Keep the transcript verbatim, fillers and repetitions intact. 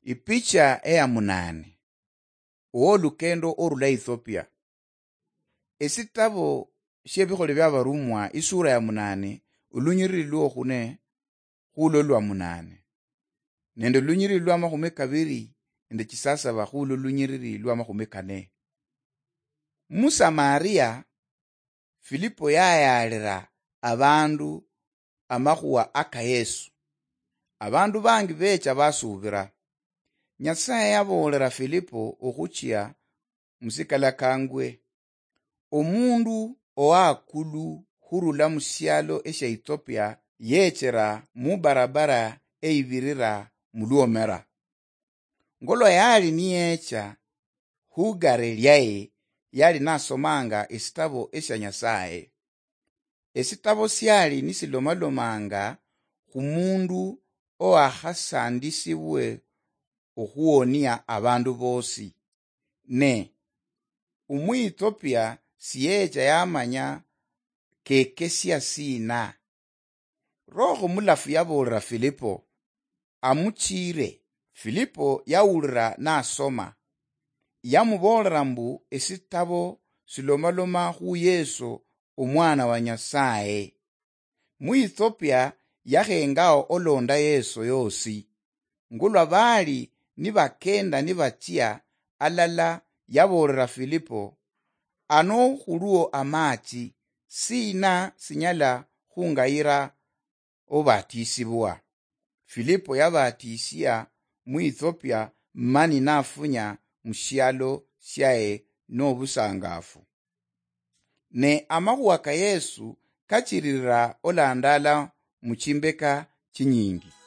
Ipicha eya munane uwolukendo orula Ethiopia. Esitabo shebikhole bya barumwa isura ya munane ulunyiriri lwo khune khulo lwa munane nende lunyiriri lwa makhumi kabiri nende chisasaba khulo lunyiriri lwa makhumi kane. Musamaria Filipo yayalira abandu amakhuwa aka Yesu. Abandu bangi becha basubira. Nyasaye yabolera Filipo okhuchia musikalakangwe omundu oakulu khurula musialo esha Ethiopia yechera mu barabara eibirira muluomera. Ngolo yali niyecha hugare lyaye yali nasomanga esitabo esha Nyasaye. Esitabo syali nisilomalomanga khumundu oakhasandisibwe okhuonia abandu bosi. Ne umu-Ethiopia siyecha yamanya kekesya sina. Roho mulafu yabolera Filipo amuchire. Filipo yaulira nasoma. Yamubolera mbu esitabo silomaloma khu Yesu omwana wa Nyasaye. Mu-Ethiopia yakhengao olonda Yesu yosi. Ngulwa bali nibakenda nibachia alala yabolera Filipo ano khuluo amachi sina sinyala khungayira obatisibwa. Filipo yabatisia mu-Ethiopia mani nafunya mushialo syae nobusangafu. Ne amakhuwa ka Yesu kachirira olandala muchimbeka chinyingi.